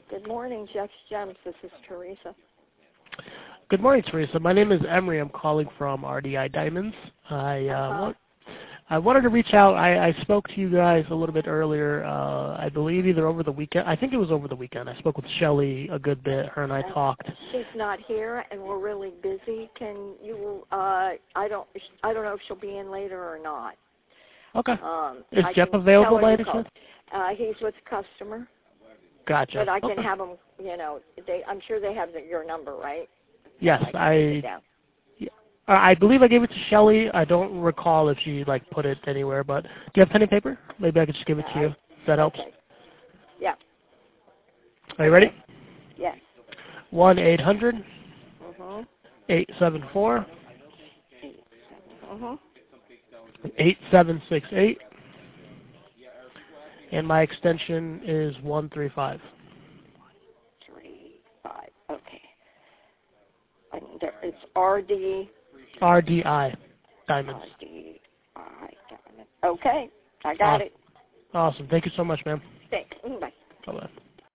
Good morning, Jeff's Gems. This is Teresa. Good morning, Teresa. My name is Emery. I'm calling from RDI Diamonds. I wanted to reach out. I spoke to you guys a little bit earlier, I believe either over the weekend. I think it was over the weekend. I spoke with Shelly a good bit. Her and I talked. She's not here, and we're really busy. Can you, I don't know if she'll be in later or not. Okay. Is Jeff available by any chance? He's with a customer. Gotcha. But I can have him, I'm sure they have your number, right? Yes, I believe I gave it to Shelly. I don't recall if she put it anywhere, but do you have pen and paper? Maybe I could just give it to you. If that helps. Okay. Yeah. Are you ready? Yes. 1-800 Mhm. 874 Mhm. 8768, and my extension is 135. 35. Okay. And it's RDI Diamonds. RDI Diamonds. Okay. I got it. Awesome. Thank you so much, ma'am. Thanks. Bye. Bye-bye.